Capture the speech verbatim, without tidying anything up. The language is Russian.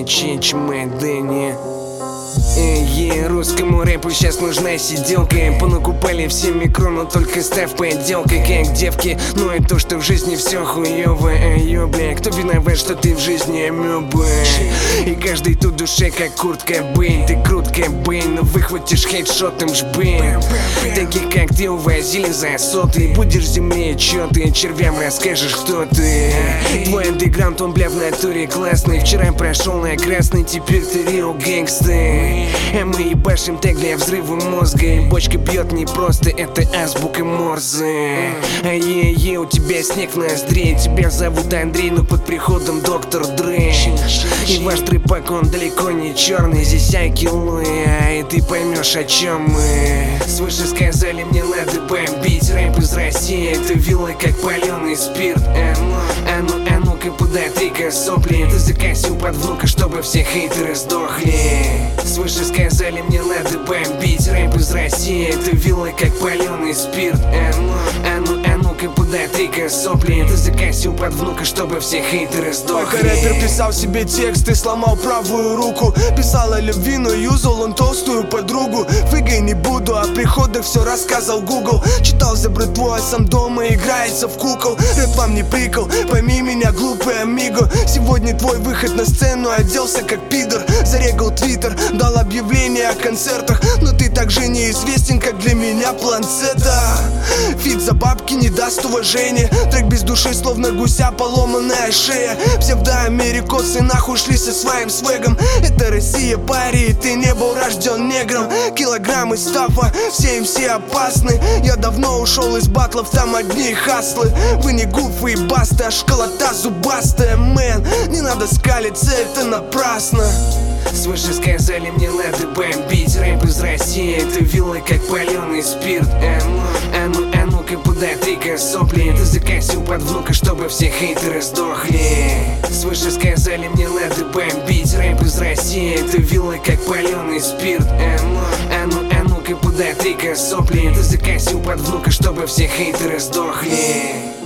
Чич Мэдэнни. Эй, русскому рэпу сейчас нужна сиделка. Понакупали все микро, но только ставь поделкой, как девки. Ну и то, что в жизни все хуёво. Эй, бля, кто виноват, что ты в жизни амёба? И каждый тут душе, как Курт Кобейн. Ты крут Кобейн, но выхватишь хедшотом жбейн. Таких как ты увозили за соты. Будешь в земле, чё ты червям расскажешь, кто ты. Твой андеграунд, он, бля, в натуре классный. Вчера прошел на красный, теперь ты реал гэнгстер. А мы ебашим так для взрыва мозга. И бочка бьет не просто, это азбука Морзе. Ай-яй-яй, у тебя снег в ноздре. Тебя зовут Андрей, но под приходом доктор Дрей. И ваш трипак, он далеко не черный. Здесь айкилуя, и ты поймешь, о чем мы. Свыше сказали, мне надо бомбить. Рэп из России, это вилла, как паленый спирт. А ну, а ну, а ну-ка, подотри-ка сопли. Ты закосил под внука, чтобы все хейтеры сдохли. Свыше сказали, мне надо бомбить. Рэп из России, это вилла, как паленый спирт. А ну, а ну, а ну-ка, подотри-ка сопли. Ты закосил под внука, чтобы все хейтеры сдохли. Пока рэпер писал себе текст и сломал правую руку, писал о любви, но юзал он толстую подругу. Фигой не буду, о приходах все рассказал Google. Читал за братву, а сам дома играется в кукол. Рэп вам не прикол, пойми меня, глупый амиго. Сегодня твой выход на сцену, оделся как пидор. Зарегал твиттер, дал объявление о концертах, но ты также неизвестен, как для меня планцета. Фит за бабки не даст уважения. Трек без души, словно гуся поломанная шея. Псевдоамерикосы нахуй шли со своим свегом. Это Россия, пари, и ты не был рожден негром. Килограммы стафа, все им все опасны. Я давно ушел из батлов, там одни хаслы. Вы не гуфы и баста, а школота зубастая, мэн. Не надо скалиться, это напрасно. Свыше сказали, мне надо бомбить. Рэп из России, это вилла, как паленый спирт. А ну, а ну, а ну-ка, подотри-ка сопли. Ты закосил под внука, чтобы все хейтеры сдохли. Свыше сказали, мне надо бомбить. Рэп из России, это вилла, как паленый спирт. А ну, а ну, а ну-ка, подотри-ка сопли. Ты закосил под внука, чтобы все хейтеры сдохли.